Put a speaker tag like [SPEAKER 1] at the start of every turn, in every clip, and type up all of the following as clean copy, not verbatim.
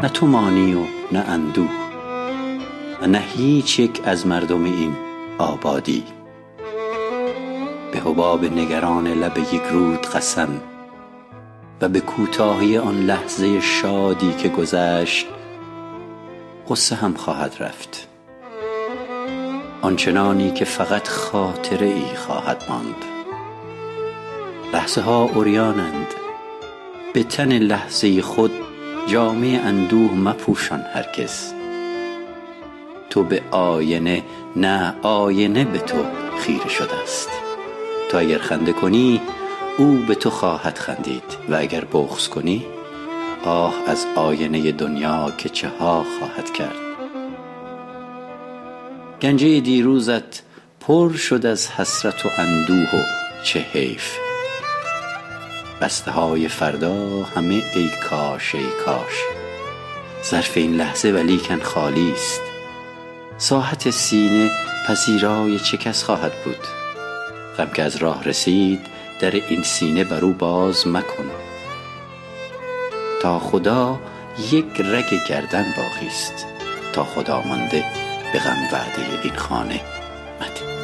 [SPEAKER 1] نه تو مانی و نه اندوه و نه هیچ یک از مردم این آبادی. به حباب نگران لب یک رود قسم و به کوتاهی آن لحظه شادی که گذشت غصه هم خواهد رفت، آنچنانی که فقط خاطره ای خواهد ماند. لحظه ها عریانند، به تن لحظه خود جامه اندوه مپوشان هرگز. تو به آینه، نه آینه به تو خیره شده است. تو اگر خنده کنی او به تو خواهد خندید و اگر بغض کنی آه از آینه دنیا که چه ها خواهد کرد. گنجه دیروزت پر شد از حسرت و اندوه و چه حیف. بسته های فردا همه ای کاش ای کاش. ظرف این لحظه ولیکن خالی است. ساحت سینه پذیرای چه کس خواهد بود؟ غم که از راه رسید در این سینه بر او باز مکن. تا خدا یک رگ گردن باقی است، تا خدا مانده به غم وعده این خانه مده.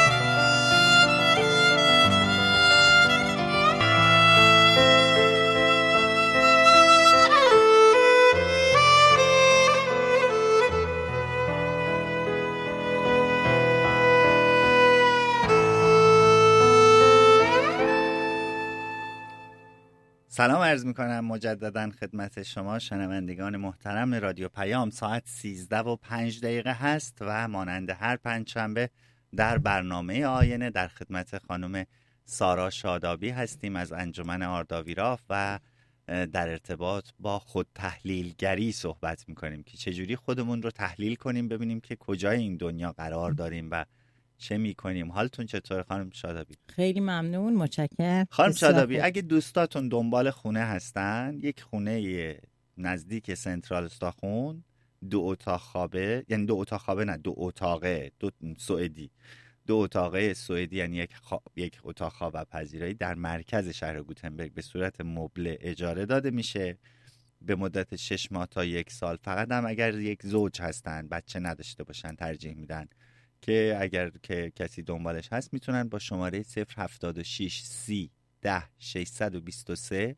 [SPEAKER 2] سلام عرض میکنم مجددا خدمت شما شنوندگان محترم رادیو پیام. ساعت 13:05 هست و مانند هر پنجشنبه در برنامه آینه در خدمت خانم سارا شادابی هستیم از انجمن آرداویراف و در ارتباط با خود تحلیلگری صحبت میکنیم که چجوری خودمون رو تحلیل کنیم، ببینیم که کجای این دنیا قرار داریم و چه میکنیم. حالتون چطور خانم شادابی؟
[SPEAKER 3] خیلی ممنون، متشکرم.
[SPEAKER 2] خانم شادابی، اگه دوستاتون دنبال خونه هستن، یک خونه نزدیک سنترال استاخون، 2 اتاق خوابه، یعنی 2 اتاق خوابه نه 2 اتاقه، 2 سوئدی، 2 اتاقه سوئدی، یعنی یک اتاق خواب و پذیرایی در مرکز شهر گوتنبرگ به صورت مبله اجاره داده میشه به مدت 6 ماه تا 1 سال. فقط هم اگر یک زوج هستن، بچه نداشته باشن، ترجیح میدن که اگر که کسی دنبالش هست میتونن با شماره 076 30 10 623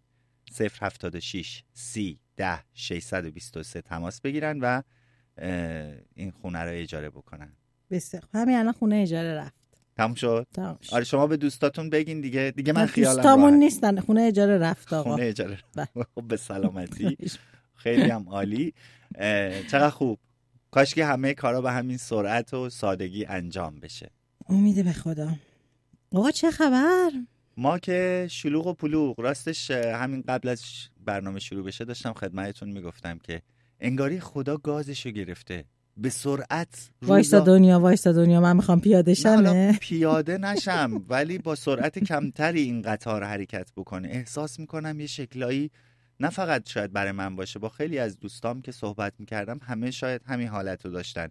[SPEAKER 2] 076 30 10 623 تماس بگیرن و این خونه رو اجاره بکنن.
[SPEAKER 3] بسیار همین الان خونه اجاره رفت.
[SPEAKER 2] تموم شد؟ آره شما به دوستاتون بگین دیگه من خیالم
[SPEAKER 3] دوستامون نیستن، خونه اجاره رفت آقا.
[SPEAKER 2] خونه اجاره خب به سلامتی. خیلی هم عالی. چقدر خوب. کاش که همه کارا به همین سرعت و سادگی انجام بشه.
[SPEAKER 3] امید به خدا. آقا چه خبر؟
[SPEAKER 2] ما که شلوغ و پلوغ. راستش همین قبل از برنامه شروع بشه داشتم خدمتتون میگفتم که انگاری خدا گازشو گرفته به سرعت.
[SPEAKER 3] وایسا دنیا من میخوام پیاده شم.
[SPEAKER 2] پیاده نشم ولی با سرعت کمتری این قطار حرکت بکنه. احساس میکنم یه شکلایی، نه فقط شاید برای من باشه، با خیلی از دوستام که صحبت میکردم همه شاید همین حالت رو داشتن.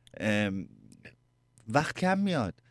[SPEAKER 2] وقت کم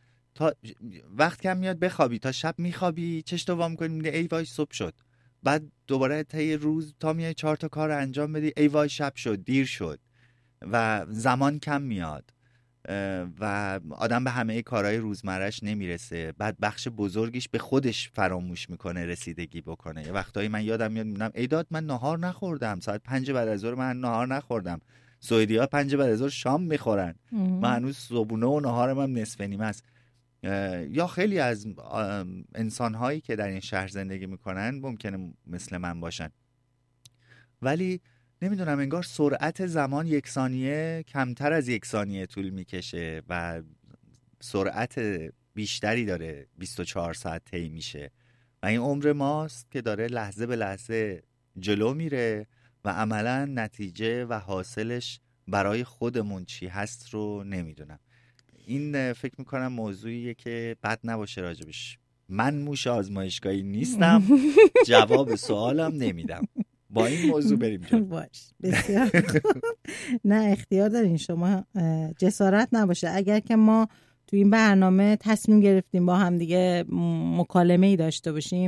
[SPEAKER 2] میاد بخوابی، تا شب میخوابی چشتو وا میکنی میگه ای وای صبح شد، بعد دوباره تا یه روز تا میای 4 تا کار انجام بدی ای وای شب شد، دیر شد و زمان کم میاد و آدم به همه کارهای روزمرش نمیرسه. بعد بخش بزرگیش به خودش فراموش میکنه رسیدگی بکنه. یه وقتایی من یادم میاد میبینم ای داد من نهار نخوردم، ساعت 5 بعد از ظهر من نهار نخوردم. سوئدی‌ها 5 بعد از ظهر شام میخورن، من هنوز صبحونه و نهارم هم نصف نیمه است. یا خیلی از انسان‌هایی که در این شهر زندگی میکنن ممکنه مثل من باشن، ولی نمیدونم انگار سرعت زمان 1 ثانیه کمتر از 1 ثانیه طول میکشه و سرعت بیشتری داره 24 ساعت طی میشه و این عمر ماست که داره لحظه به لحظه جلو میره و عملا نتیجه و حاصلش برای خودمون چی هست رو نمیدونم. این فکر میکنم موضوعیه که بد نباشه راجبش. من موش آزمایشگاهی نیستم، جواب سوالم نمیدم. با این موضوع بریم جلو.
[SPEAKER 3] باش بسیار نه اختیار دارین شما، جسارت نباشه. اگر که ما تو این برنامه تصمیم گرفتیم با هم دیگه مکالمه‌ای داشته باشیم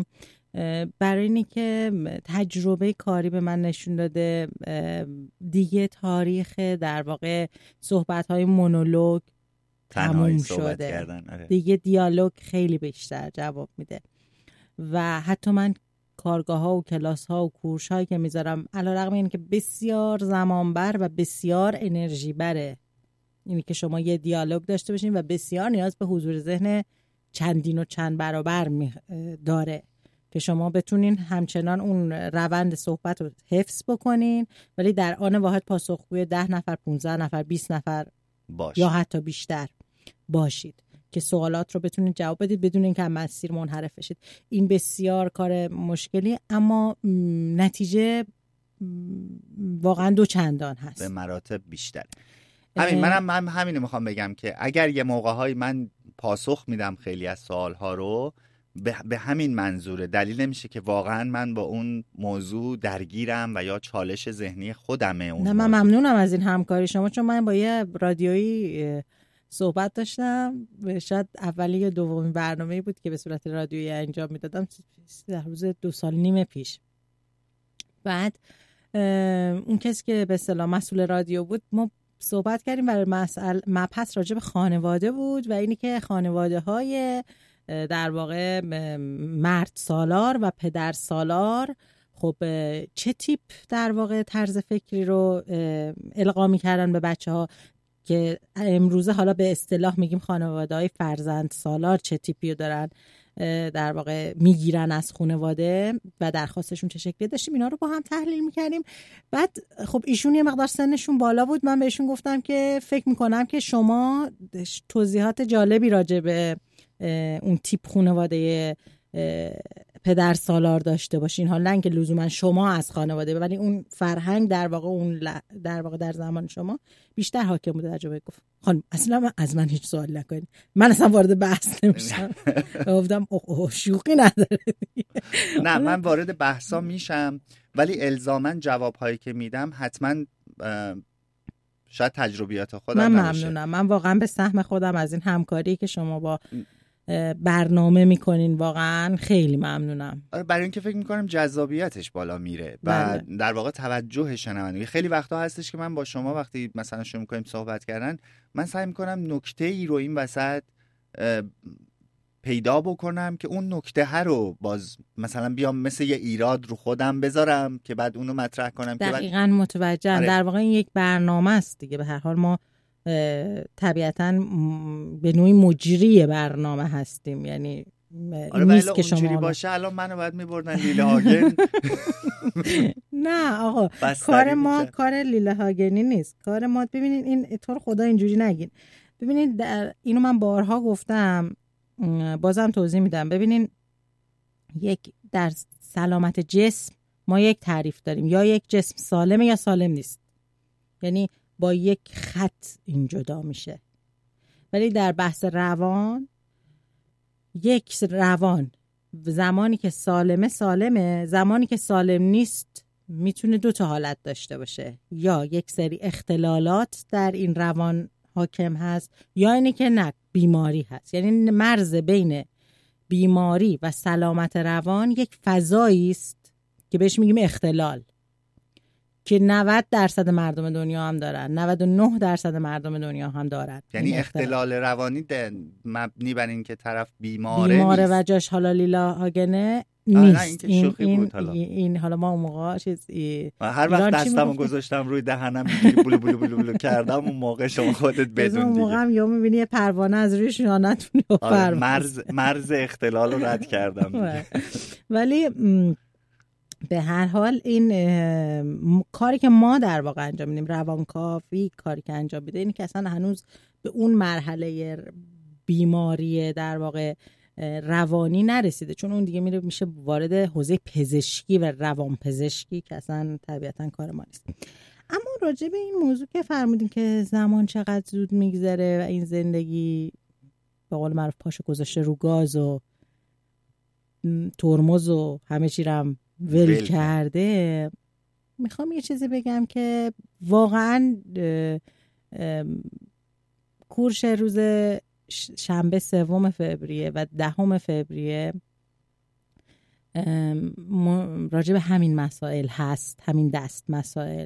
[SPEAKER 3] برای اینی که تجربه کاری به من نشون داده دیگه تاریخ در واقع صحبت‌های مونولوگ تموم شده. دیگه دیالوگ خیلی بیشتر جواب میده و حتی من کارگاه ها و کلاس ها و کورس هایی که میذارم علیرغم اینکه بسیار زمان بر و بسیار انرژی بره، اینی که شما یه دیالوگ داشته باشین و بسیار نیاز به حضور ذهن چندین و چند برابر داره که شما بتونین همچنان اون روند صحبت رو حفظ بکنین ولی در آن واحد پاسخگوی 10 نفر 15 نفر 20 نفر یا حتی بیشتر باشید که سوالات رو بتونید جواب بدید بدون اینکه از مسیر منحرف بشید. این بسیار کار مشکلی اما نتیجه واقعا دو چندان هست،
[SPEAKER 2] به مراتب بیشتر. منم همینو میخوام بگم که اگر یه موقع‌های من پاسخ میدم خیلی از سوال‌ها رو به همین منظوره، دلیل نمیشه که واقعا من با اون موضوع درگیرم و یا چالش ذهنی خودمه اون.
[SPEAKER 3] نه، من ممنونم از این همکاری شما، چون من با یه رادیویی صحبت داشتم، شاید اولی یا دومین برنامه‌ای بود که به صورت رادیویی انجام میدادم در روز 2.5 سال پیش. بعد اون کسی که به اصطلاح مسئول رادیو بود، ما صحبت کردیم برای مبحث راجع به خانواده بود و اینی که خانواده‌های در واقع مرد سالار و پدر سالار خب چه تیپ در واقع طرز فکری رو القا می‌کردن به بچه‌ها که امروزه حالا به اصطلاح میگیم خانواده‌های فرزند سالار چه تیپی رو دارن در واقع میگیرن از خانواده و درخواستشون چه شکلی داشتیم. اینا رو با هم تحلیل میکردیم. بعد خب ایشون یه مقدار سنشون بالا بود، من بهشون گفتم که فکر میکنم که شما توضیحات جالبی راجع به اون تیپ خانواده پدر سالار داشته باشین، حالا اینکه لزوما شما از خانواده، ولی اون فرهنگ در واقع در زمان شما بیشتر حاکم بوده. تجربه گفت خانم اصلا از من هیچ سوال نکنید، من اصلا وارد بحث نمیشم. گفتم شوخی نداره.
[SPEAKER 2] نه، من وارد بحثا میشم ولی الزاما جوابهایی که میدم حتما شاید تجربیات خودم
[SPEAKER 3] من ممنونم. من واقعا به سهم خودم از این همکاری که شما با برنامه میکنین واقعا خیلی ممنونم.
[SPEAKER 2] برای اینکه فکر میکنم جذابیتش بالا میره و در واقع توجه شنونده. خیلی وقتا هستش که من با شما وقتی مثلا شروع میکنیم صحبت کردن، من سعی میکنم نکته ای رو این وسط پیدا بکنم که اون نکته رو باز مثلا بیام مثل یه ایراد رو خودم بذارم که بعد اونو مطرح کنم.
[SPEAKER 3] دقیقاً متوجهم. در واقع این یک برنامه است دیگه. به هر حال ما طبیعتاً به نوعی مجری برنامه هستیم، یعنی نیست که شما
[SPEAKER 2] باشه الان منو باید میبردن لیله هاگن.
[SPEAKER 3] نه آقا، کار ما کار لیله هاگنی نیست. کار ما ببینید، این تو رو خدا اینجوری نگین. ببینید اینو من بارها گفتم، بازم توضیح میدم. ببینین یک در سلامت جسم ما یک تعریف داریم، یا یک جسم سالمه یا سالم نیست، یعنی با یک خط این جدا میشه. ولی در بحث روان، یک روان زمانی که سالمه، زمانی که سالم نیست میتونه 2 تا حالت داشته باشه، یا یک سری اختلالات در این روان حاکم هست، یا اینی که نه، بیماری هست. یعنی مرز بین بیماری و سلامت روان یک فضایی است که بهش میگیم اختلال، که 90% مردم دنیا هم دارن، 99% مردم دنیا هم دارن.
[SPEAKER 2] یعنی اختلال روانی مبنی بر این که طرف بیماره
[SPEAKER 3] و جاش حالا لیلا هاگنه نیست. این حالا ما اون موقع
[SPEAKER 2] هر وقت دستمو گذاشتم روی دهنم بلو بلو بلو بلو کردم، اون موقع شما خودت بدون
[SPEAKER 3] اون موقع هم یا میبینی یه پروانه از روی شانتون
[SPEAKER 2] مرز اختلال رو رد کردم.
[SPEAKER 3] ولی به هر حال این کاری که ما در واقع انجام میدیم، روانکاوی کاری که انجام میده، اینه که اصلا هنوز به اون مرحله بیماری در واقع روانی نرسیده، چون اون دیگه میشه وارد حوزه پزشکی و روانپزشکی که اصلا طبیعتا کار ما نیست. اما راجع به این موضوع که فرمودین که زمان چقدر زود میگذره و این زندگی به قول معروف پاشو گذاشته رو گاز و ترمز و همه چی رو ول کرده، میخوام یه چیزی بگم که واقعا کورس روز شنبه 3 فوریه و 10 فوریه راجع به همین مسائل هست، همین دست مسائل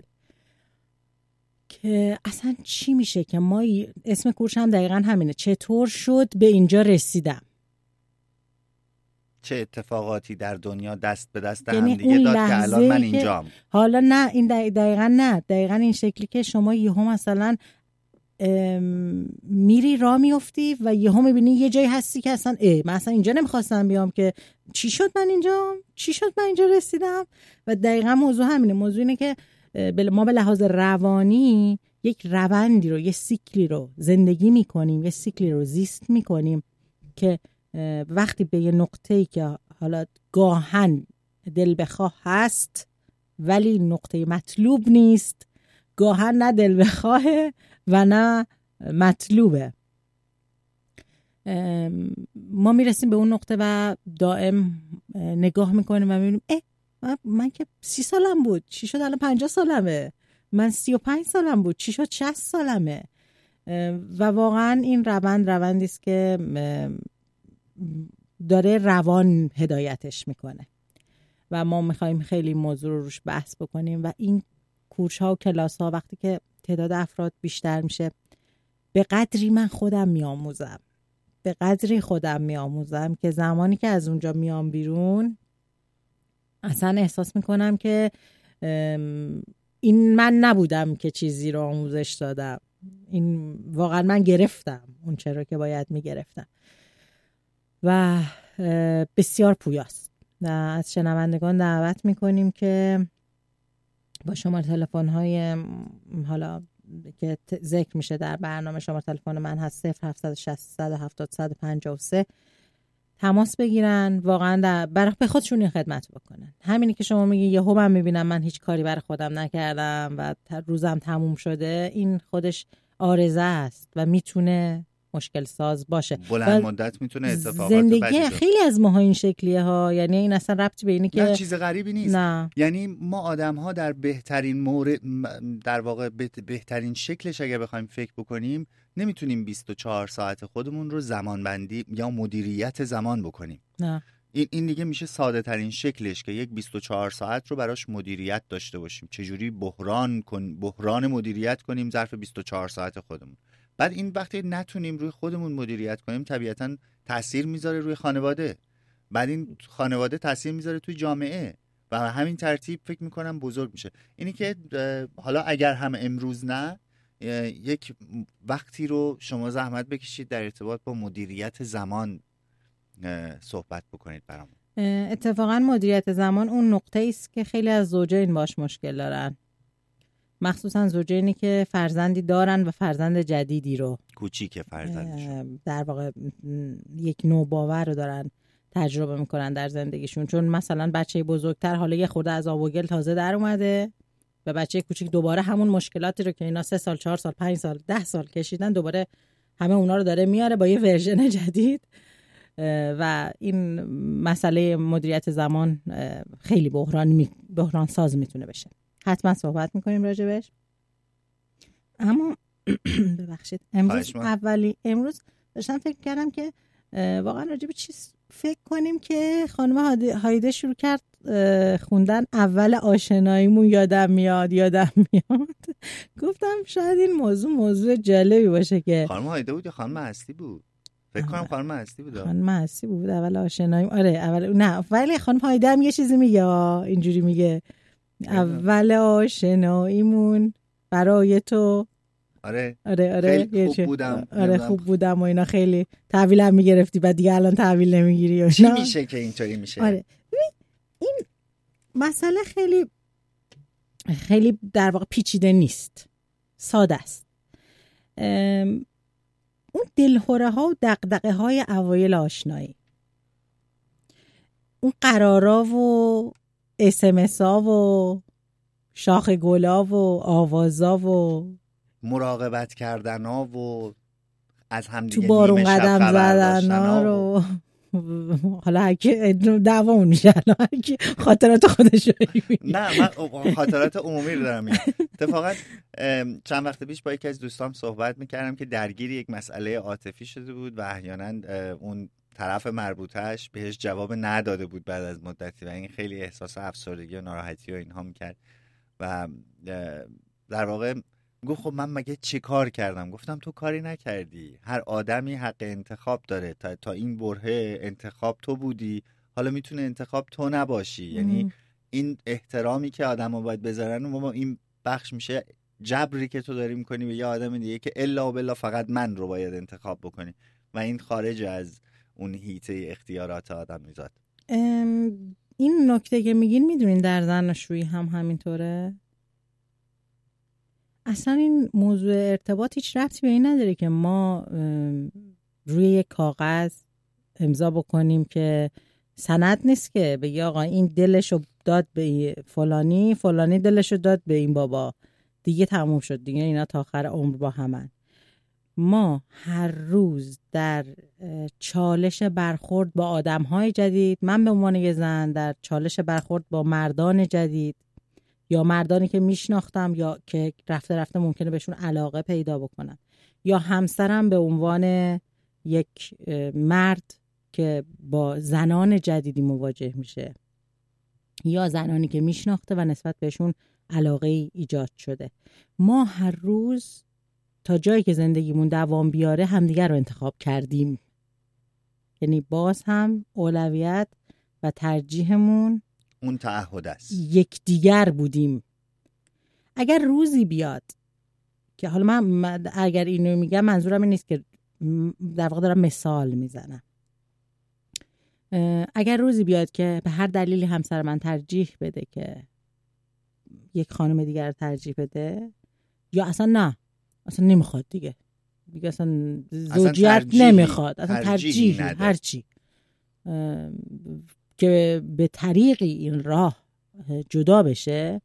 [SPEAKER 3] که اصلا چی میشه که ما اسم کورس هم دقیقا همینه، چطور شد به اینجا رسیدم،
[SPEAKER 2] چه اتفاقاتی در دنیا دست به دست
[SPEAKER 3] یعنی
[SPEAKER 2] هم دیگه داد که الان من اینجام.
[SPEAKER 3] حالا نه این دقیقا این شکلی که شما یهو مثلا میری راه میفتی و یهو میبینی یه جایی هستی که اصلا من اصلا اینجا نمیخواستم بیام، که چی شد من اینجا رسیدم. و دقیقا موضوع همینه، موضوع اینه که ما به لحاظ روانی یک روندی رو، یه سیکلی رو زندگی میکنیم، یه سیکلی رو زیست میکنیم که وقتی به یه نقطه‌ای که حالا گاهن دل بخواه هست ولی نقطه مطلوب نیست، گاهن نه دل بخواهه و نه مطلوبه، ما میرسیم به اون نقطه و دائم نگاه میکنیم و میبینیم من که 30 سالم بود چی شد الان 50 سالمه، من 35 سالم بود چی شد 60 سالمه. و واقعا این روندی است که داره روان هدایتش میکنه و ما میخوایم خیلی موضوع رو روش بحث بکنیم. و این کورس ها و کلاس ها وقتی که تعداد افراد بیشتر میشه، به قدری من خودم میآموزم، به قدری خودم میآموزم که زمانی که از اونجا میام بیرون اصلا احساس میکنم که این من نبودم که چیزی رو آموزش دادم، این واقعا من گرفتم اون چرا که باید میگرفتم و بسیار پویاست. از شنوندگان دعوت میکنیم که با شماره تلفن های حالا که ذکر میشه در برنامه، شماره تلفن من هست 0760 تماس بگیرن، واقعا به خودشون این خدمت بکنن. همینی که شما میگی یهو من میبینم من هیچ کاری برای خودم نکردم و روزم تموم شده، این خودش عارضه است و میتونه مشکل ساز باشه،
[SPEAKER 2] بلند مدت میتونه اتفاقات
[SPEAKER 3] زندگی
[SPEAKER 2] بدی
[SPEAKER 3] خیلی از ماها این شکلیه ها، یعنی این اصلا ربطی به اینه که
[SPEAKER 2] نه چیز غریبی نیست.
[SPEAKER 3] نه.
[SPEAKER 2] یعنی ما آدم ها در بهترین مورد، در واقع بهترین شکلش اگه بخوایم فکر بکنیم، نمیتونیم 24 ساعت خودمون رو زمان بندی یا مدیریت زمان بکنیم.
[SPEAKER 3] نه.
[SPEAKER 2] این دیگه میشه ساده ترین شکلش که یک 24 ساعت رو براش مدیریت داشته باشیم، چجوری بحران مدیریت کنیم ظرف 24 ساعت خودمون. بعد این وقتی نتونیم روی خودمون مدیریت کنیم طبیعتاً تأثیر میذاره روی خانواده، بعد این خانواده تأثیر میذاره توی جامعه و همین ترتیب فکر میکنم بزرگ میشه. اینی که حالا اگر هم امروز نه، یک وقتی رو شما زحمت بکشید در ارتباط با مدیریت زمان صحبت بکنید برامون.
[SPEAKER 3] اتفاقا مدیریت زمان اون نقطه است که خیلی از زوجین باش مشکل دارن، مخصوصا زوجینی که فرزندی دارن و فرزند جدیدی رو،
[SPEAKER 2] کوچیک فرزندشون، در
[SPEAKER 3] واقع یک نوباور رو دارن تجربه میکنن در زندگیشون. چون مثلا بچه بزرگتر حالا یه خورده از آب و گل تازه در اومده و بچه کوچیک دوباره همون مشکلاتی رو که اینا 3 سال 4 سال 5 سال 10 سال کشیدن دوباره همه اونا رو داره میاره با یه ورژن جدید. و این مسئله مدیریت زمان خیلی بحران ساز میتونه بشه. حتما صحبت میکنیم راجبش. اما ببخشید امروز داشتم فکر کردم که واقعا راجب چیز فکر کنیم که خانم هایده شروع کرد خوندن اول آشناییمون یادم میاد. گفتم شاید این موضوع جالبی باشه که
[SPEAKER 2] خانم هایده بود یا خانم هستی بود؟ فکر کنم خانم هستی بود.
[SPEAKER 3] خانم هستی بود اول آشناییم. آره اول نه، ولی خانم هایده هم یه چیزی میگه، اینجوری میگه اول آشناییمون برای تو.
[SPEAKER 2] آره
[SPEAKER 3] خیلی
[SPEAKER 2] خوب بودم.
[SPEAKER 3] خوب بودم و اینا، خیلی تحویل هم میگرفتی بعد دیگه الان تحویل نمیگیری.
[SPEAKER 2] چی میشه که اینطوری میشه؟
[SPEAKER 3] آره این مسئله خیلی در واقع پیچیده نیست، ساده است. اون دلهره ها و دغدغه های اوایل آشنایی، اون قرارا و SMS ها و شاخ گلا و آوازا و
[SPEAKER 2] مراقبت کردن ها و از هم دیگه
[SPEAKER 3] تو بارون قدم زدن ها رو حالا هرکی دعوامون میشه الان هرکی خاطرات خودش رو
[SPEAKER 2] نه من خاطرات عمومی رو دارم. اتفاقا چند وقت پیش با یکی از دوستام صحبت میکردم که درگیر یک مسئله عاطفی شده بود و احیانا اون طرف مربوطهش بهش جواب نداده بود بعد از مدتی و این خیلی احساس افسردگی و ناراحتی و اینها میکرد و در واقع گفت خب من مگه چی کار کردم؟ گفتم تو کاری نکردی، هر آدمی حق انتخاب داره، تا این برهه انتخاب تو بودی، حالا میتونه انتخاب تو نباشی. یعنی این احترامی که آدم ها باید بذارن و این بخش میشه جبری که تو داری میکنی به یه آدم دیگه که الا و بلا فقط من رو باید انتخاب بکنی و این خارج از اون حیطه اختیارات آدم میذاد.
[SPEAKER 3] این نکته که میگین میدونین در زناشویی هم همینطوره؟ اصلا این موضوع ارتباط هیچ ربطی به این نداره که ما روی یک کاغذ امضا بکنیم که سند نیست که بگی آقا این دلشو داد به فلانی، فلانی دلشو داد به این بابا، دیگه تموم شد، دیگه اینا تا آخر عمر با همن. ما هر روز در چالش برخورد با آدم‌های جدید، من به عنوان یه زن در چالش برخورد با مردان جدید یا مردانی که میشناختم یا که رفته رفته ممکنه بهشون علاقه پیدا بکنم، یا همسرم به عنوان یک مرد که با زنان جدیدی مواجه میشه، یا زنانی که میشناخته و نسبت بهشون علاقه ایجاد شده. ما هر روز تا جایی که زندگیمون دوام بیاره همدیگر رو انتخاب کردیم. یعنی باز هم اولویت و ترجیحمون
[SPEAKER 2] اون تعهد است،
[SPEAKER 3] یک دیگر بودیم. اگر روزی بیاد که حالا من اگر اینو میگم منظورم این نیست که در واقع دارم مثال میزنم، اگر روزی بیاد که به هر دلیلی همسر من ترجیح بده که یک خانم دیگر ترجیح بده، یا اصلا نه اصلا نمیخواد دیگه اصلا زوجیت نمیخواد، اصلا ترجیح هرچی که به طریقی این راه جدا بشه،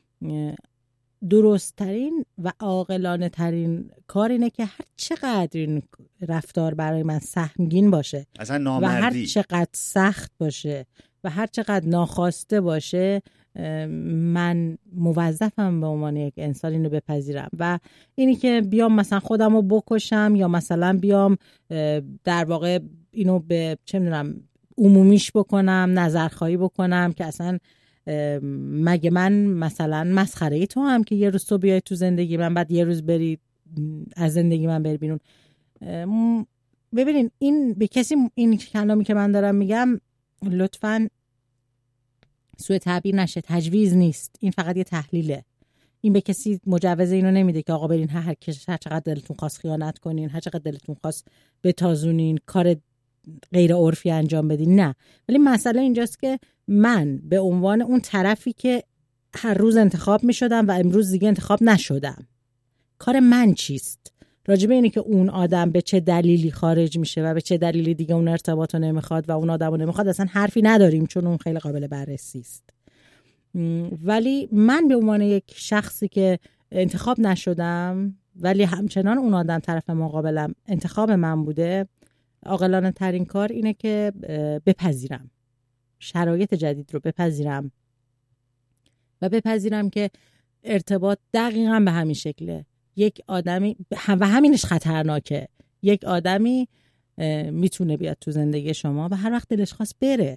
[SPEAKER 3] درست ترین و عاقلانه ترین کار اینه که هر چقدر این رفتار برای من سهمگین باشه
[SPEAKER 2] اصلا نامردی
[SPEAKER 3] و هر چقدر سخت باشه و هر چقدر ناخواسته باشه، من موظفم به عنوان یک انسان اینو بپذیرم. و اینی که بیام مثلا خودم رو بکشم یا مثلا بیام در واقع اینو به چه میدونم عمومیش بکنم، نظرخواهی بکنم که اصلا مگه من مثلا مسخره تو هم که یه روز تو بیای تو زندگی من بعد یه روز بری از زندگی من بری بیرون. ببینین این به کسی این کلامی که من دارم میگم لطفاً سوء تعبیر نشه، تجویز نیست، این فقط یه تحلیله. این به کسی مجوز اینو نمیده که آقا برین هر چقدر دلتون خواست خیانت کنین، هر چقدر دلتون خواست بتازونین، کار غیر عرفی انجام بدین، نه. ولی مسئله اینجاست که من به عنوان اون طرفی که هر روز انتخاب میشدم و امروز دیگه انتخاب نشدم، کار من چیست؟ راجبه اینه که اون آدم به چه دلیلی خارج میشه و به چه دلیلی دیگه اون ارتباطو نمیخواد و اون آدمو نمیخواد اصلا حرفی نداریم، چون اون خیلی قابل بررسی است. ولی من به عنوان یک شخصی که انتخاب نشدم ولی همچنان اون آدم طرف مقابلم انتخاب من بوده، عاقلانه ترین کار اینه که بپذیرم شرایط جدید رو، بپذیرم و بپذیرم که ارتباط دقیقاً به همین شکله. یک آدمی و همینش خطرناکه، یک آدمی میتونه بیاد تو زندگی شما و هر وقت دلش خواست بره.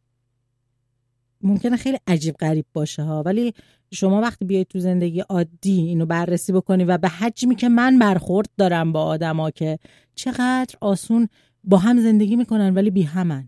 [SPEAKER 3] ممکنه خیلی عجیب غریب باشه ها، ولی شما وقتی بیاید تو زندگی عادی اینو بررسی بکنی و به حجمی که من برخورد دارم با آدما که چقدر آسون با هم زندگی میکنن ولی بی همن،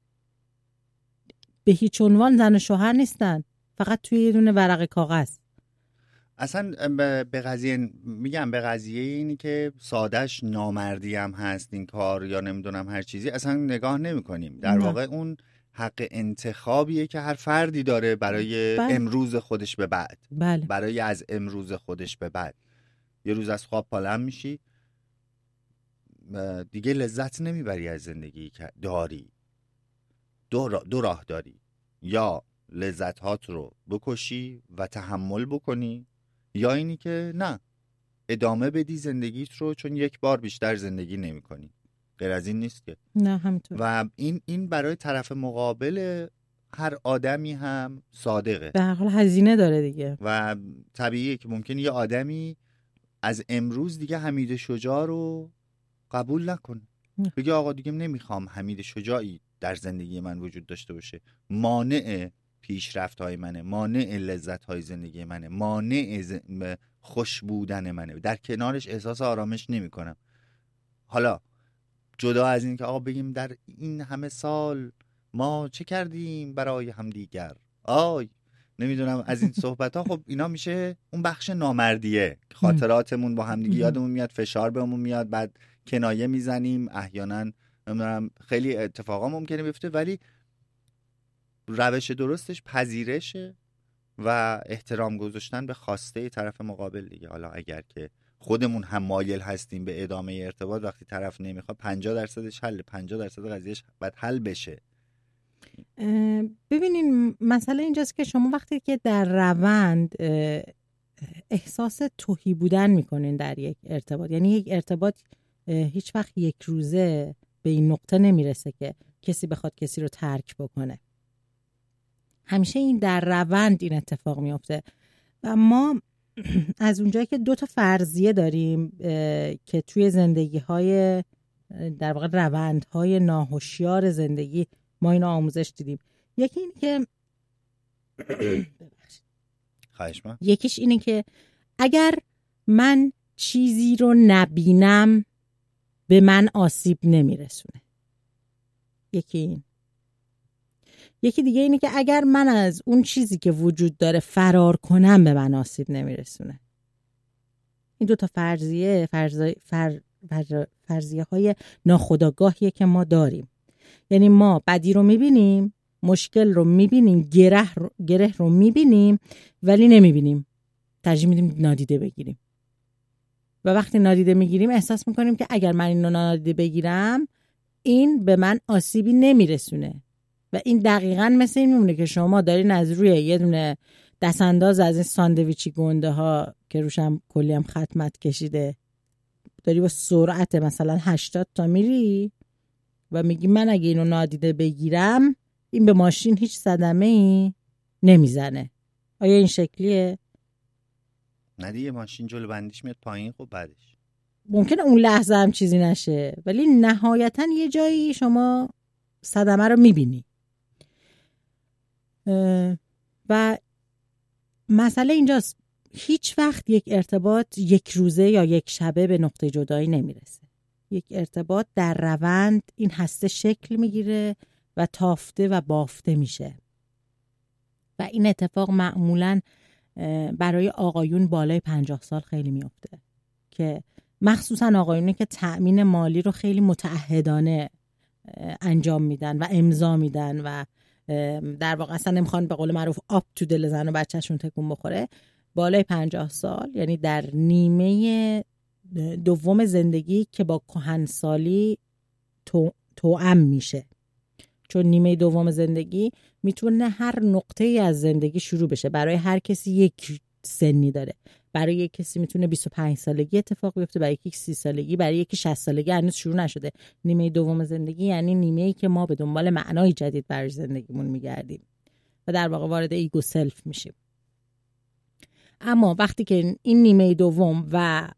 [SPEAKER 3] به هیچ عنوان زن و شوهر نیستن، فقط توی یه دونه ورق کاغذ.
[SPEAKER 2] اصلا به قضیه میگم، به قضیه اینی که سادهش نامردی هم هست این کار یا نمیدونم هر چیزی، اصلا نگاه نمی کنیم. در واقع اون حق انتخابیه که هر فردی داره برای امروز خودش به بعد.
[SPEAKER 3] بله.
[SPEAKER 2] برای از امروز خودش به بعد. یه روز از خواب بلند میشی دیگه لذت نمیبری از زندگی که داری، دو راه داری، یا لذت‌هات رو بکشی و تحمل بکنی، یا اینی که نه ادامه بدی زندگیت رو، چون یک بار بیشتر زندگی نمی کنی. غیر از این نیست که.
[SPEAKER 3] نه همینطور.
[SPEAKER 2] و این برای طرف مقابل هر آدمی هم صادقه.
[SPEAKER 3] به هر حال هزینه داره دیگه.
[SPEAKER 2] و طبیعیه که ممکنه یه آدمی از امروز دیگه حمید شجاع رو قبول نکنه. بگه آقا دیگه نمیخوام حمید شجاعی در زندگی من وجود داشته باشه، مانع پیشرفت های منه، مانع لذت های زندگی منه، مانع خوش بودن منه، در کنارش احساس آرامش نمی کنم. حالا جدا از این که آقا بگیم در این همه سال ما چه کردیم برای همدیگر، نمیدونم از این صحبت ها، خب اینا میشه اون بخش نامردیه، خاطراتمون با همدیگه یادمون میاد، فشار بهمون میاد، بعد کنایه میزنیم، احیانا نمیدونم خیلی اتفاقا ممکنه بیفته، ولی روش درستش پذیرشه و احترام گذاشتن به خواسته طرف مقابل دیگه. حالا اگر که خودمون هم مایل هستیم به ادامه ارتباط، وقتی طرف نمیخواد 50%ش حل، 50% قضیهش باید حل بشه.
[SPEAKER 3] ببینین مسئله اینجاست که شما وقتی که در روند احساس تهی بودن میکنین در یک ارتباط، یعنی یک ارتباط هیچ وقت یک روزه به این نقطه نمیرسه که کسی بخواد کسی رو ترک بکنه، همیشه این در روند این اتفاق میفته. و ما از اونجایی که 2 تا فرضیه داریم که توی زندگی های در واقع روندهای ناهوشیار زندگی ما اینو آموزش دیدیم. یکی این که یکیش اینه که اگر من چیزی رو نبینم به من آسیب نمیرسونه. یکی دیگه اینه که اگر من از اون چیزی که وجود داره فرار کنم به من آسیب نمیرسونه. این 2 تا فرضیه های ناخودآگاهیه که ما داریم. یعنی ما بدی رو میبینیم، مشکل رو میبینیم، گره رو میبینیم ولی نمیبینیم، ترجیح میدیم نادیده بگیریم. و وقتی نادیده میگیریم احساس میکنیم که اگر من اینو نادیده بگیرم این به من آسیبی نمیرسونه. و این دقیقاً مثل این میمونه که شما دارین از روی یه دونه دستانداز از این ساندویچی گنده ها که روشم کلی هم ختمت کشیده، داری با سرعت مثلا 80 تا میری و میگی من اگه اینو نادیده بگیرم این به ماشین هیچ صدمه‌ای نمیزنه. آیا این شکلیه؟
[SPEAKER 2] نه دیگه، ماشین جلو بندیش میاد پایین، خب بعدش
[SPEAKER 3] ممکنه اون لحظه هم چیزی نشه ولی نهایتاً یه جایی شما صدمه رو میبینی. و مسئله اینجاست هیچ وقت یک ارتباط یک روزه یا یک شبه به نقطه جدایی نمیرسه. یک ارتباط در روند این هسته شکل میگیره و تافته و بافته میشه. و این اتفاق معمولاً برای آقایون بالای 50 سال خیلی میفته که مخصوصاً آقایونی که تأمین مالی رو خیلی متعهدانه انجام میدن و امضا میدن و در واقع اصلا نمیخوان به قول معروف آب تو دل زن و بچهشون تکون بخوره. بالای 50 سال یعنی در نیمه دوم زندگی که با کهنسالی توأم میشه، چون نیمه دوم زندگی میتونه هر نقطه‌ای از زندگی شروع بشه. برای هر کسی یک سنی داره. برای یک کسی میتونه 25 سالگی اتفاق بیفته، برای یکی 30 سالگی، برای یکی 60 سالگی هنوز شروع نشده. نیمه دوم زندگی یعنی نیمه‌ای که ما به دنبال معنای جدید برای زندگیمون میگردیم و در واقع وارد ایگو سلف میشیم. اما وقتی که این نیمه دوم و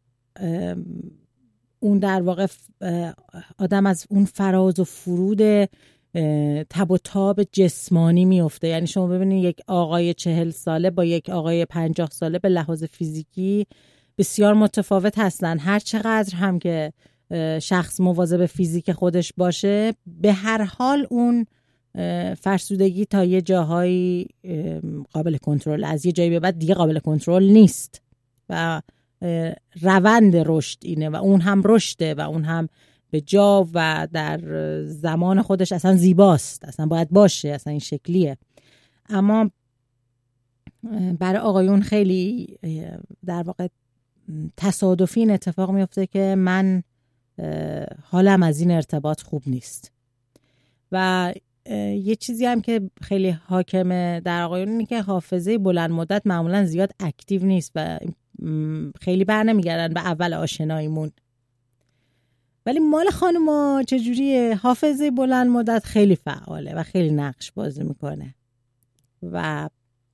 [SPEAKER 3] اون در واقع آدم از اون فراز و فرود تب و تاب جسمانی میفته، یعنی شما ببینید یک آقای 40 ساله با یک آقای 50 ساله به لحاظ فیزیکی بسیار متفاوت هستن. هر چقدر هم که شخص مواظب فیزیک خودش باشه، به هر حال اون فرسودگی تا یه جاهایی قابل کنترل، از یه جایی به بعد دیگه قابل کنترل نیست و روند رشد اینه و اون هم رشده و اون هم به جا و در زمان خودش اصلا زیباست، اصلا باید باشه، اصلا این شکلیه. اما برای آقایون خیلی در واقع تصادفی این اتفاق میفته که من حالم از این ارتباط خوب نیست. و یه چیزی هم که خیلی حاکمه در آقایون اینه که حافظه بلند مدت معمولا زیاد اکتیو نیست و خیلی بر نمیگردن به اول آشناییمون. ولی مال خانوما چجوریه؟ حافظه بلند مدت خیلی فعاله و خیلی نقش بازی میکنه و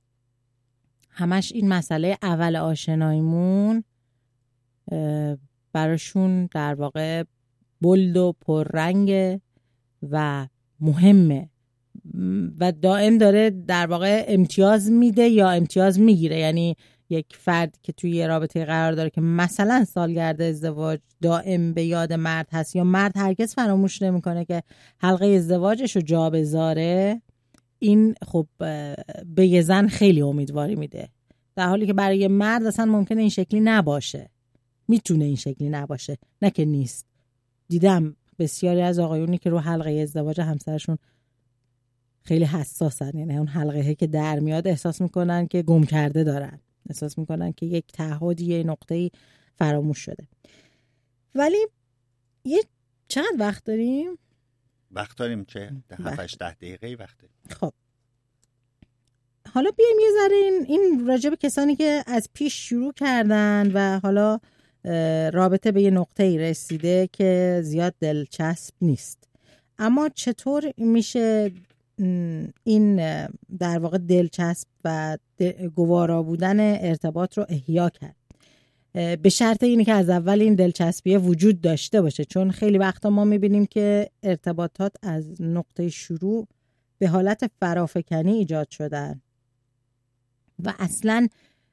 [SPEAKER 3] همش این مسئله اول آشناییمون براشون در واقع بولد و پررنگ و مهمه و دائم داره در واقع امتیاز میده یا امتیاز میگیره. یعنی یک فرد که توی یه رابطه قرار داره که مثلا سالگرد ازدواج دائم به یاد مرد هست یا مرد هرگز فراموش نمیکنه که حلقه ازدواجش رو جا بذاره، این خب به یه زن خیلی امیدواری میده، در حالی که برای مرد اصلا ممکنه این شکلی نباشه. میتونه این شکلی نباشه، نه که نیست. دیدم بسیاری از آقایونی که رو حلقه ازدواج همسرشون خیلی حساسن، یعنی اون حلقه که در میاد احساس میکنن که گم کرده دارن، احساس میکنن که یک تعهدی یه نقطه‌ای فراموش شده. ولی چند وقت داریم؟
[SPEAKER 2] وقت داریم چه؟ 7-8 دقیقه وقت داریم.
[SPEAKER 3] خب حالا بیایم یه ذره این راجع به کسانی که از پیش شروع کردن و حالا رابطه به یه نقطه‌ای رسیده که زیاد دلچسب نیست، اما چطور میشه این در واقع دلچسب و گوارا بودن ارتباط رو احیا کرد، به شرط اینی که از اول این دلچسبی وجود داشته باشه. چون خیلی وقتا ما میبینیم که ارتباطات از نقطه شروع به حالت فرافکنی ایجاد شدن و اصلا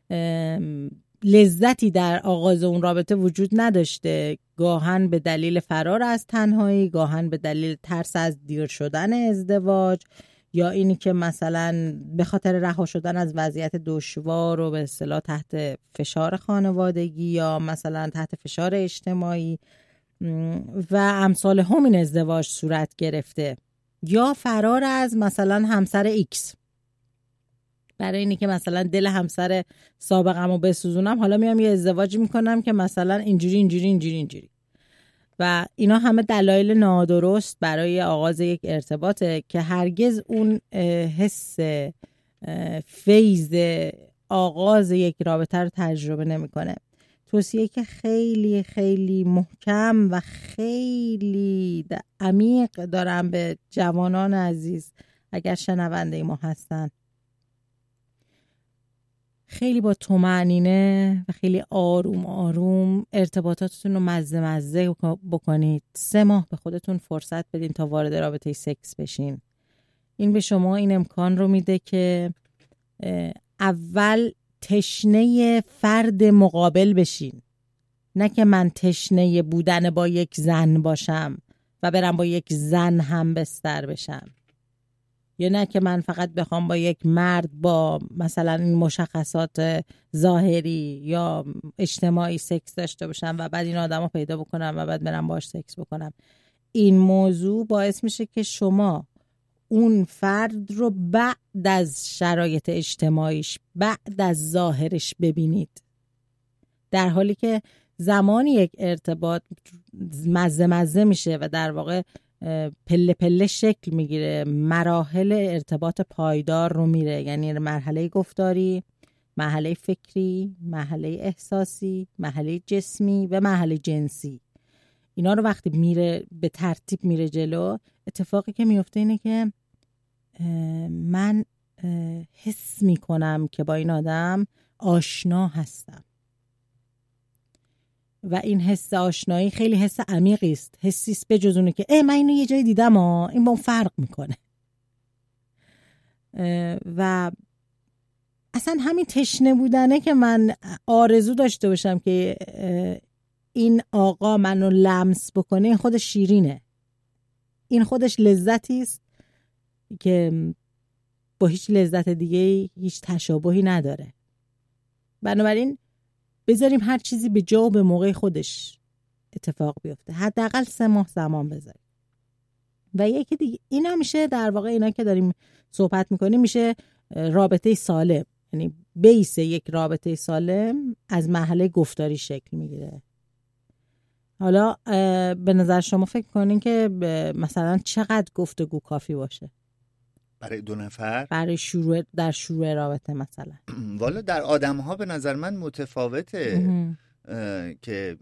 [SPEAKER 3] لذتی در آغاز اون رابطه وجود نداشته، گاهن به دلیل فرار از تنهایی، گاهن به دلیل ترس از دیر شدن ازدواج، یا اینی که مثلا به خاطر رها شدن از وضعیت دشوار و به اصطلاح تحت فشار خانوادگی یا مثلا تحت فشار اجتماعی و امثال همین ازدواج صورت گرفته، یا فرار از مثلا همسر ایکس، برای اینی که مثلا دل همسر سابقمو بسوزونم حالا میام یه ازدواج میکنم که مثلا اینجوری و اینا همه دلایل نادرست برای آغاز یک ارتباطه که هرگز اون حس فیض آغاز یک رابطه رو تجربه نمیکنه. توصیه که خیلی خیلی محکم و خیلی عمیق دارم به جوانان عزیز اگر شنونده ما هستن، خیلی با طمأنینه و خیلی آروم آروم ارتباطاتتون رو مزه بکنید. 3 ماه به خودتون فرصت بدین تا وارد رابطه سکس بشین. این به شما این امکان رو میده که اول تشنه فرد مقابل بشین، نه که من تشنه بودن با یک زن باشم و برم با یک زن هم بستر بشم، یا نه که من فقط بخوام با یک مرد با مثلا این مشخصات ظاهری یا اجتماعی سکس داشته باشم و بعد این آدم رو پیدا بکنم و بعد برم باش سکس بکنم. این موضوع باعث میشه که شما اون فرد رو بعد از شرایط اجتماعیش، بعد از ظاهرش ببینید، در حالی که زمانی یک ارتباط مزه میشه و در واقع پله پله شکل میگیره، مراحل ارتباط پایدار رو میره. یعنی مرحله گفتاری، مرحله فکری، مرحله احساسی، مرحله جسمی و مرحله جنسی. اینا رو وقتی میره به ترتیب میره جلو، اتفاقی که میفته اینه که من حس میکنم که با این آدم آشنا هستم و این حس آشنایی خیلی حس عمیقی است. حسی است به جز اونه که من اینو یه جایی دیدم این با اون فرق میکنه. و اصلا همین تشنه بودنه که من آرزو داشته باشم که این آقا منو لمس بکنه، این خودش شیرینه، این خودش لذتی است که با هیچ لذت دیگه هیچ تشابهی نداره. بنابراین بذاریم هر چیزی به جا و به موقع خودش اتفاق بیفته، حداقل 3 ماه زمان بذاریم. و یکی دیگه اینا میشه در واقع، اینا که داریم صحبت میکنیم میشه رابطه سالم. یعنی بیس یک رابطه سالم از مرحله گفتاری شکل میگیره. حالا به نظر شما فکر کنین که مثلا چقدر گفتگو کافی باشه
[SPEAKER 2] برای 2 نفر
[SPEAKER 3] برای در شروع رابطه؟ مثلا
[SPEAKER 2] والا در آدم‌ها به نظر من متفاوته که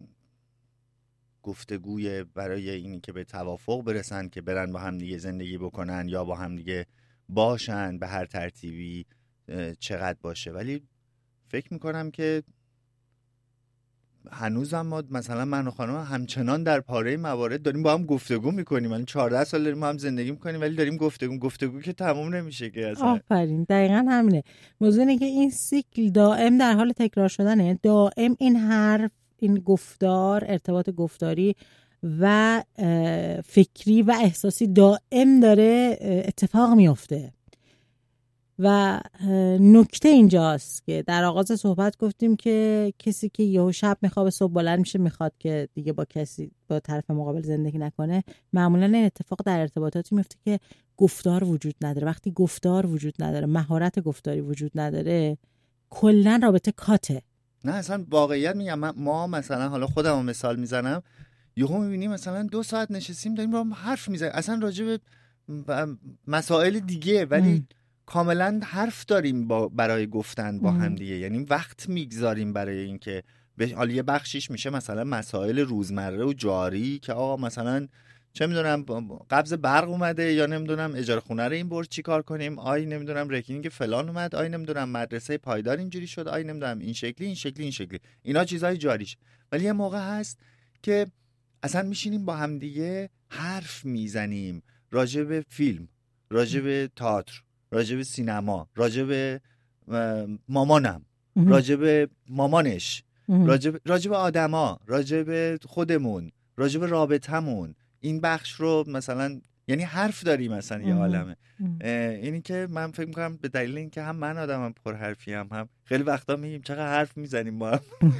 [SPEAKER 2] گفتگوی برای اینی که به توافق برسن که برن با هم دیگه زندگی بکنن یا با هم دیگه باشن به هر ترتیبی چقدر باشه. ولی فکر میکنم که هنوزم ما مثلا من و خانم همچنان در پاره موارد داریم با هم گفتگو میکنیم. من 14 سال داریم با هم زندگی میکنیم ولی داریم گفتگو که تموم نمیشه که اصلا.
[SPEAKER 3] آفرین، دقیقاً همینه. موضوع اینه که این سیکل دائم در حال تکرار شدنه، یعنی دائم این حرف، این گفتار، ارتباط گفتاری و فکری و احساسی دائم داره اتفاق میفته. و نکته اینجاست که در آغاز صحبت گفتیم که کسی که یهو شب میخوابه صبح بلند میشه میخواد که دیگه با کسی، با طرف مقابل زندگی نکنه، معمولا این اتفاق در ارتباطاتی میفته که گفتار وجود نداره. وقتی گفتار وجود نداره، مهارت گفتاری وجود نداره، کلا رابطه کاته.
[SPEAKER 2] نه اصلا واقعیت میگم، ما مثلا حالا خودم مثال میزنم، یهو میبینیم مثلا 2 ساعت نشستیم داریم با هم حرف میزنیم اصلا راجع به مسائل دیگه، ولی کاملا حرف داریم برای گفتن با هم دیگه. یعنی وقت میگذاریم برای اینکه حالا یه بخشیش میشه مثلا مسائل روزمره و جاری که آقا مثلا چه میدونم قبض برق اومده، یا نمیدونم اجاره خونه رو این برج چیکار کنیم، آی نمیدونم رکینگ فلان اومد، آی نمیدونم مدرسه پایدار اینجوری شد، آی نمیدونم این شکلی، اینا چیزای جاریش. ولی یه موقع هست که اصلا میشینیم با هم دیگه حرف میزنیم راجع به فیلم، راجع به تئاتر، راجع به سینما، راجع به مامانم، راجع به مامانش، راجع به آدما، راجع به خودمون، راجع به رابطمون. این بخش رو مثلا یعنی حرف داریم مثلا یه عالمه. اینی که من فکر می‌کنم به دلیل اینکه هم من آدمم پر حرفی هم خیلی وقتا میگیم چقدر حرف میزنیم با هم.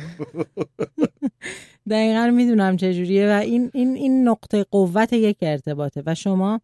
[SPEAKER 3] دقیقاً میدونم چجوریه و این نقطه قوت یک ارتباطه. و شما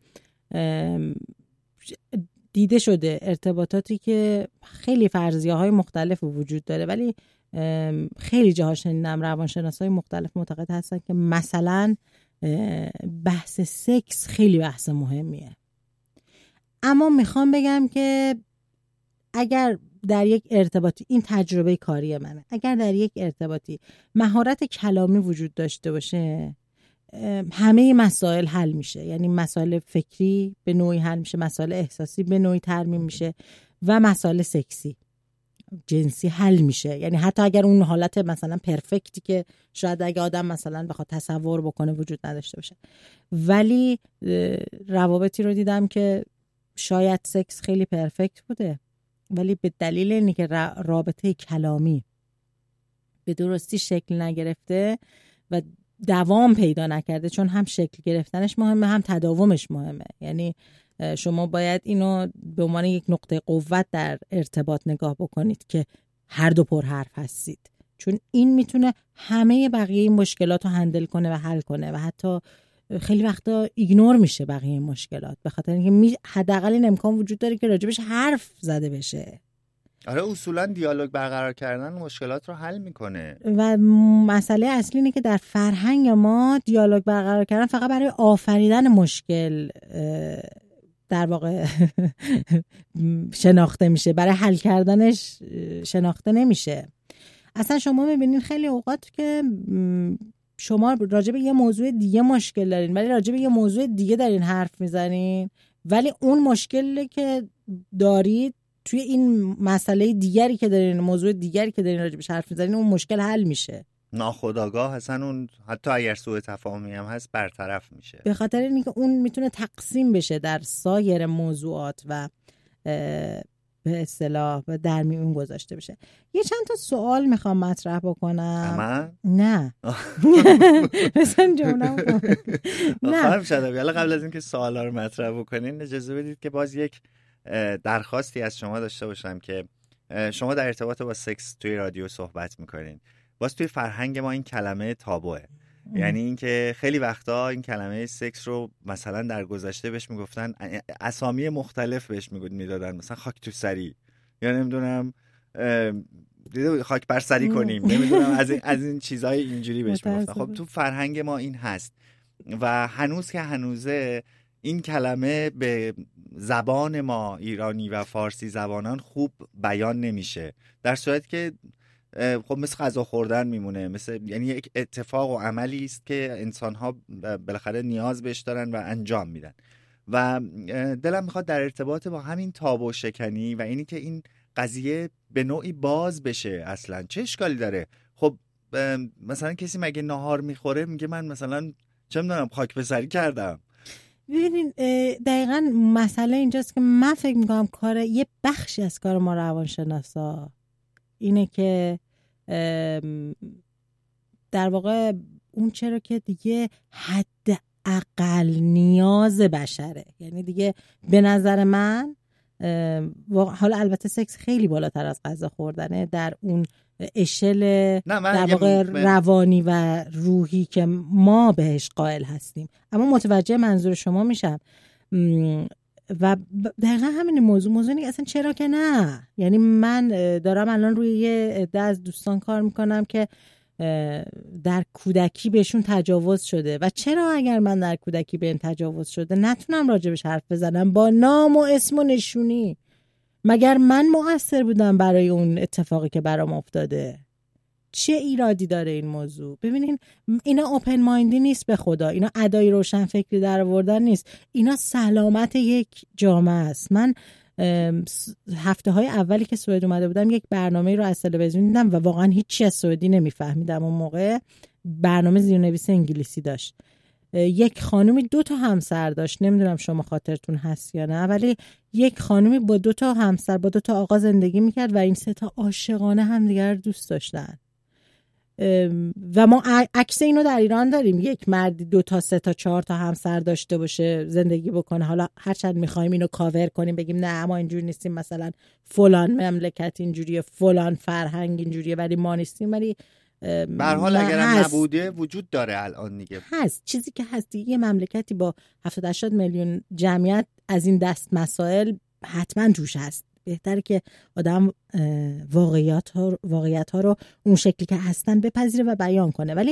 [SPEAKER 3] دیده شده ارتباطاتی که خیلی فرضیه‌های مختلف وجود داره، ولی خیلی جاها شنیدم روانشناسای مختلف معتقد هستن که مثلا بحث سکس خیلی بحث مهمیه. اما میخوام بگم که اگر در یک ارتباطی، این تجربه کاری منه، اگر در یک ارتباطی مهارت کلامی وجود داشته باشه، همه مسائل حل میشه. یعنی مسائل فکری به نوعی حل میشه، مسائل احساسی به نوعی ترمیم میشه و مسائل سکسی جنسی حل میشه. یعنی حتی اگر اون حالت مثلا پرفکتی که شاید اگه آدم مثلا بخواد تصور بکنه وجود نداشته باشه، ولی روابطی رو دیدم که شاید سکس خیلی پرفکت بوده، ولی به دلیل اینی که رابطه کلامی به درستی شکل نگرفته و دوام پیدا نکرده، چون هم شکل گرفتنش مهمه هم تداومش مهمه. یعنی شما باید اینو به عنوان یک نقطه قوت در ارتباط نگاه بکنید که هر دو پر حرف هستید، چون این میتونه همه بقیه این مشکلات رو هندل کنه و حل کنه و حتی خیلی وقتا ایگنور میشه بقیه این مشکلات، به خاطر اینکه حداقل این امکان وجود داره که راجبش حرف زده بشه.
[SPEAKER 2] آره اصولا دیالوگ برقرار کردن مشکلات رو حل میکنه.
[SPEAKER 3] و مسئله اصلی اینه که در فرهنگ ما دیالوگ برقرار کردن فقط برای آفریدن مشکل در واقع شناخته میشه، برای حل کردنش شناخته نمیشه. اصلا شما میبینین خیلی اوقات که شما راجع به یه موضوع دیگه مشکل دارین ولی راجع به یه موضوع دیگه دارین حرف میزنین، ولی اون مشکلی که دارید توی این مسئله دیگری که دارین، موضوع دیگری که دارین راجع بهش حرف میزنین، اون مشکل حل میشه.
[SPEAKER 2] ناخودآگاه اصلا اون حتی اگر سوء تفاهمی هم هست برطرف میشه،
[SPEAKER 3] به خاطر اینکه اون میتونه تقسیم بشه در سایر موضوعات و به اصطلاح در میون گذاشته بشه. یه چند تا سوال میخوام مطرح بکنم. نه مثلا جمعه
[SPEAKER 2] نه خواهم شدم. یالا قبل از اینکه سوالا رو مطرح بکنین اجازه بدید که باز یک درخواستی از شما داشته باشم که شما در ارتباط با سکس توی رادیو صحبت میکنین. باز توی فرهنگ ما این کلمه تابوه. یعنی اینکه خیلی وقتا این کلمه سکس رو مثلا در گذشته بهش میگفتن، اسامی مختلف بهش میدادن، مثلا خاک تو سری، یا نمیدونم خاک بر سری کنیم، نمیدونم از این چیزای اینجوری بهش میگفتن. خب تو فرهنگ ما این هست و هنوز که هنوزه این کلمه به زبان ما ایرانی و فارسی زبانان خوب بیان نمیشه، در صورتی که خب مثل غذا خوردن میمونه، یعنی یک اتفاق و عملی است که انسان‌ها بالاخره نیاز بهش دارن و انجام میدن. و دلم میخواد در ارتباط با همین تابو شکنی و اینی که این قضیه به نوعی باز بشه، اصلا چه اشکالی داره؟ خب مثلا کسی مگه ناهار میخوره میگه من مثلا چه میدونم خاک پسری کردم؟
[SPEAKER 3] ببینین دقیقاً مسئله اینجاست که من فکر میکنم یه بخشی از کار ما روانشناسا اینه که در واقع اون چرا که دیگه حد اقل نیاز بشره، یعنی دیگه به نظر من حالا البته سکس خیلی بالاتر از غذا خوردنه در اون اشل در واقع روانی و روحی که ما بهش قائل هستیم، اما متوجه منظور شما میشم و دقیقا همین موضوع اینه اصلا چرا که نه. یعنی من دارم الان روی یه عده از دوستان کار میکنم که در کودکی بهشون تجاوز شده و چرا اگر من در کودکی به این تجاوز شده نتونم راجبش حرف بزنم با نام و اسم و نشونی؟ مگر من مؤثر بودم برای اون اتفاقی که برام افتاده؟ چه ایرادی داره این موضوع؟ ببینین اینا اوپن مایندی نیست، به خدا اینا ادای روشن فکری در آوردن نیست، اینا سلامت یک جامعه است. من هفته های اولی که سوئد اومده بودم یک برنامه رو از تلویزیون دیدم و واقعا هیچی از سوئدی نمیفهمیدم. اون موقع برنامه زیرنویس انگلیسی داشت. یک خانومی 2 تا همسر داشت، نمیدونم شما خاطرتون هست یا نه، ولی یک خانومی با 2 تا همسر با 2 تا آقا زندگی میکرد و این 3 تا عاشقانه همدیگر رو دوست داشتن. و ما عکس اینو در ایران داریم، یک مردی 2 تا 3 تا 4 تا همسر داشته باشه زندگی بکنه. حالا هرچند میخوایم اینو کاور کنیم بگیم نه ما اینجوری نیستیم، مثلا فلان مملکت اینجوریه، فلان فرهنگ اینجوریه، ولی ما نیستیم. ولی
[SPEAKER 2] به هر حال اگرم نبوده وجود داره الان دیگه، هست
[SPEAKER 3] چیزی که هست دیگه. یه مملکتی با 70-80 میلیون جمعیت از این دست مسائل حتما توش هست. بهتره که آدم واقعیت ها رو اون شکلی که هستن بپذیره و بیان کنه. ولی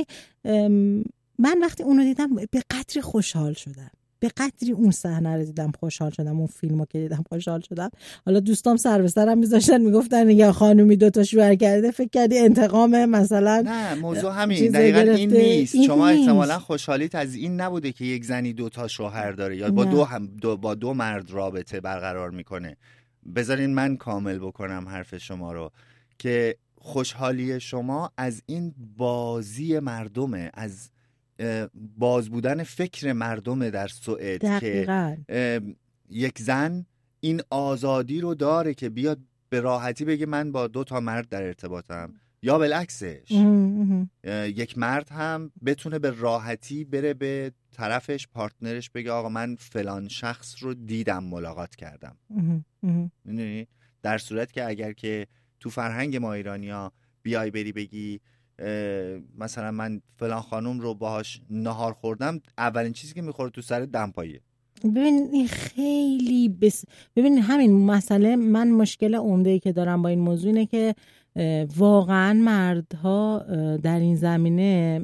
[SPEAKER 3] من وقتی اونو دیدم به قدری خوشحال شدم، به قدری اون صحنه رو دیدم خوشحال شدم، اون فیلمو که دیدم خوشحال شدم. حالا دوستام سر به سرم میذاشتن میگفتن یا خانومی 2 تا شوهر کرده فکر کردی انتقام مثلا.
[SPEAKER 2] نه موضوع همین دقیقاً این نیست. شما احتمالاً خوشحالیت از این نبوده که یک زنی 2 تا شوهر داره یا با 2 مرد رابطه برقرار میکنه. بذارین من کامل بکنم حرف شما رو که خوشحالی شما از این بازی مردمه، از باز بودن فکر مردم در سوئد که یک زن این آزادی رو داره که بیاد به راحتی بگه من با 2 تا مرد در ارتباطم، یا بالعکسش یک مرد هم بتونه به راحتی بره به طرفش پارتنرش بگه آقا من فلان شخص رو دیدم ملاقات کردم. میدونی در صورت که اگر که تو فرهنگ ما ایرانیا بیای بری بگی مثلا من فلان خانم رو باهاش نهار خوردم، اولین چیزی که میخوره تو سر دمپاییه.
[SPEAKER 3] ببین این خیلی ببین همین مسئله، من مشکل عمده‌ای که دارم با این موضوع اینه که واقعا مردها در این زمینه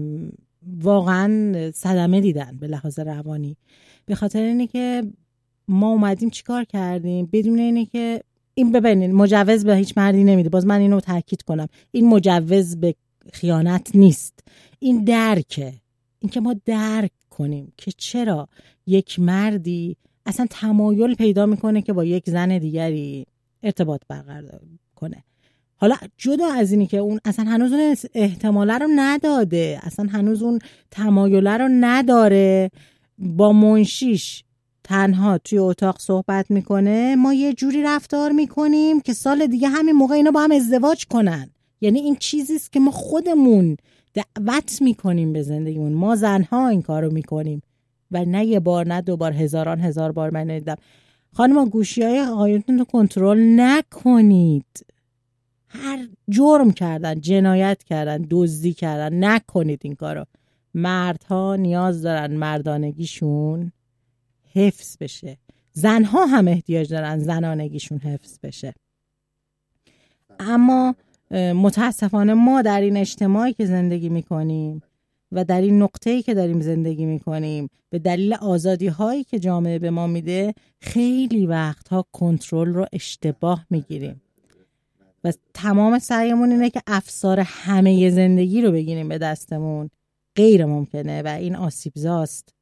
[SPEAKER 3] واقعا صدمه دیدن به لحاظ روانی، به خاطر اینه که ما اومدیم چیکار کردیم بدون اینه که این ببینین مجوز به هیچ مردی نمیده. باز من اینو تاکید کنم، این مجوز به خیانت نیست، این درکه، این که ما درک کنیم که چرا یک مردی اصلا تمایل پیدا میکنه که با یک زن دیگری ارتباط برقرار کنه. حالا جدا از اینی که اون اصلا هنوز اون احتماله رو نداده، اصلا هنوز اون تمایله رو نداره، با منشیش تنها توی اتاق صحبت میکنه، ما یه جوری رفتار میکنیم که سال دیگه همین موقع اینا با هم ازدواج کنن. یعنی این چیزیست که ما خودمون دعوت میکنیم به زندگیمون، ما زنها این کار رو میکنیم و نه یه بار نه 2 بار، هزار بار من دیدم. خانم گوشی‌های آقایونتون رو کنترل نکنید. هر جرم کردن، جنایت کردن، دزدی کردن، نکنید این کارو. مردها نیاز دارن مردانگیشون حفظ بشه، زنها هم احتیاج دارن زنانگیشون حفظ بشه. اما متاسفانه ما در این اجتماعی که زندگی میکنیم و در این نقطه‌ای که داریم زندگی میکنیم به دلیل آزادی هایی که جامعه به ما میده خیلی وقتها کنترل رو اشتباه میگیریم و تمام سعیمون اینه که افسار همه زندگی رو بگیریم به دستمون. غیر ممکنه و این آسیبزاست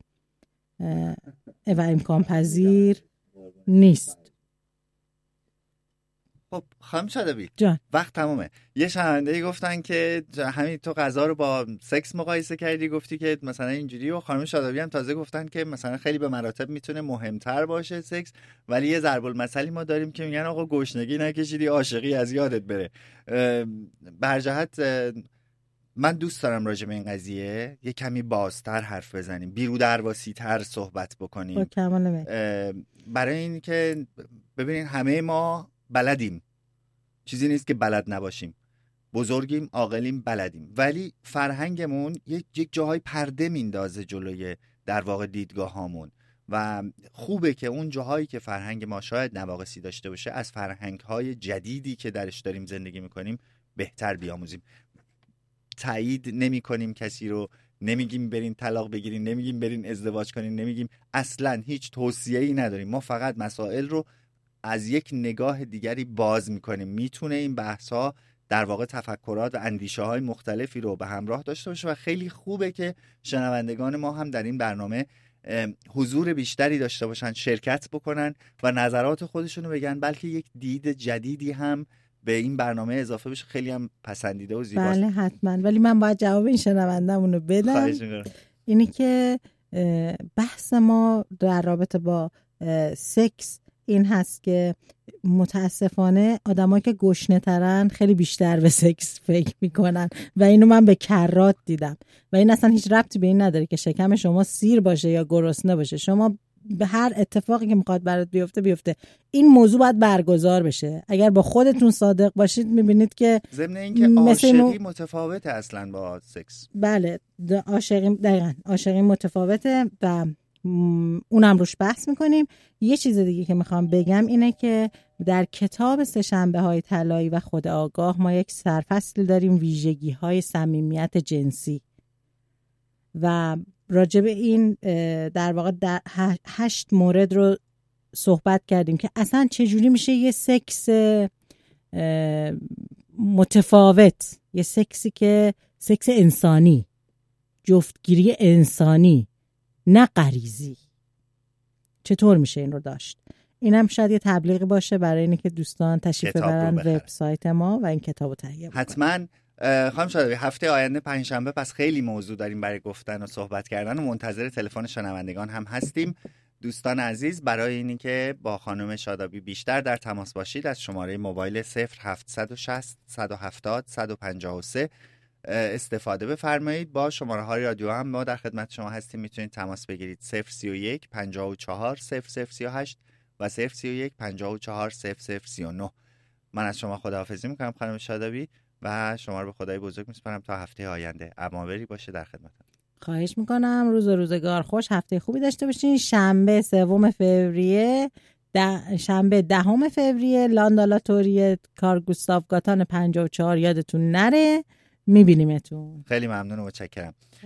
[SPEAKER 3] و امکان پذیر نیست.
[SPEAKER 2] خب خانم شادابی
[SPEAKER 3] جان.
[SPEAKER 2] وقت تمومه. یه شنونده‌ای گفتن که همین تو غذا رو با سکس مقایسه کردی، گفتی که مثلا اینجوری، و خانم شادابی هم تازه گفتن که مثلا خیلی به مراتب میتونه مهمتر باشه سکس، ولی یه ضرب المثلی ما داریم که میگن آقا گشنگی نکشیدی عاشقی از یادت بره. برجهت من دوست دارم راجع به این قضیه یه کمی بازتر حرف بزنیم، بیرودرواسی تر صحبت بکنیم، برای این که ببینین همه ما بلدیم، چیزی نیست که بلد نباشیم، بزرگیم، عاقلیم، بلدیم، ولی فرهنگمون یک جاهای پرده میندازه جلوی در واقع دیدگاه هامون و خوبه که اون جاهایی که فرهنگ ما شاید نواقصی داشته باشه از فرهنگ‌های جدیدی که درش داریم زندگی میکنیم بهتر بیاموزیم. تایید نمی کنیم کسی رو، نمیگیم برین طلاق بگیرین، نمیگیم برین ازدواج کنین، نمیگیم، اصلا هیچ توصیه‌ای نداریم، ما فقط مسائل رو از یک نگاه دیگری باز میکنیم. میتونه این بحث‌ها در واقع تفکرات و اندیشه‌های مختلفی رو به همراه داشته باشه و خیلی خوبه که شنوندگان ما هم در این برنامه حضور بیشتری داشته باشن، شرکت بکنن و نظرات خودشون رو بگن، بلکه یک دید جدیدی هم به این برنامه اضافه بشه. خیلی هم پسندیده و زیباست.
[SPEAKER 3] بله حتما، ولی من باید جواب این شنوندمون رو بدم. اینی که بحث ما در رابطه با سکس این هست که متاسفانه آدمایی که گشنه ترن خیلی بیشتر به سکس فکر میکنن و اینو من به کرات دیدم و این اصلا هیچ ربطی به این نداره که شکم شما سیر باشه یا گرسنه باشه. شما به هر اتفاقی که میخواد برات بیفته این موضوع باید برگزار بشه. اگر با خودتون صادق باشید میبینید که
[SPEAKER 2] ضمن اینکه عاشقی متفاوته اصلا با سکس.
[SPEAKER 3] بله عاشقی متفاوته و اونم روش بحث میکنیم. یه چیز دیگه که میخوام بگم اینه که در کتاب سه‌شنبه‌های طلایی و خود آگاه ما یک سرفصل داریم ویژگی‌های صمیمیت جنسی و راجع به این در واقع 8 مورد رو صحبت کردیم که اصلا چجوری میشه یه سکس متفاوت، یه سکسی که سکس انسانی، جفتگیری انسانی نه غریزی، چطور میشه این رو داشت. اینم شاید یه تبلیغی باشه برای اینه که دوستان تشریف ببرن وبسایت ما و این کتابو تهیه بکنن.
[SPEAKER 2] حتما. خانم شادابی هفته آینده پنجشنبه پس خیلی موضوع داریم برای گفتن و صحبت کردن و منتظر تلفن شنوندگان هم هستیم. دوستان عزیز، برای اینی که با خانم شادابی بیشتر در تماس باشید از شماره موبایل 0760 170 153 استفاده بفرمایید. با شماره های رادیو هم ما در خدمت شما هستیم، میتونید تماس بگیرید 031 54 0038 و 031 54 0039. من از شما خداحافظی میکنم خانم شادابی و شما رو به خدای بزرگ میسپارم تا هفته آینده. اماوری باشه در خدمتم.
[SPEAKER 3] خواهش میکنم. روز و روزگار خوش، هفته خوبی داشته باشین. شنبه 3 فوریه شنبه 10 فوریه لاندالاتوری کار گوستاف گاتان 54 یادتون نره. میبینیمتون.
[SPEAKER 2] خیلی ممنون و متشکرم.